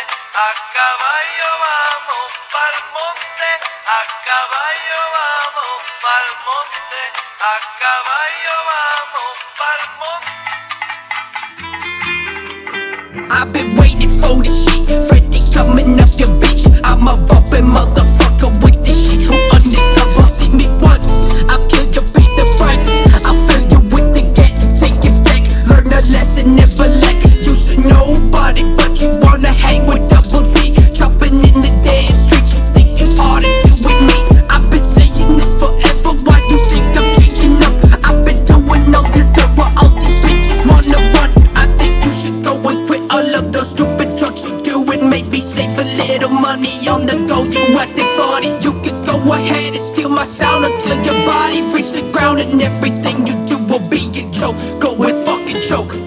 a caballo vamos pa'l monte, a caballo vamos pa'l monte, a caballo vamos pa'l monte. I've been waiting for this shit, Freddy coming up your bitch. I'm a bumpin' motherfucker with this shit. Who undercover? See me once, I'll kill you, pay the price. I'll fill you with the get, take your stack, learn a lesson, never lack. You should know about it, but you wanna hang with Double D, chopping in the damn streets. You think you hard until with me? I've been saying this forever. Why you think I'm changing up? I've been doing all this dirt while all these bitches wanna run. I think you should go and quit all of those stupid drugs you do and maybe save a little money on the go. You acting funny. You can go ahead and steal my sound until your body reach the ground and everything you do will be a joke. Go and fucking choke.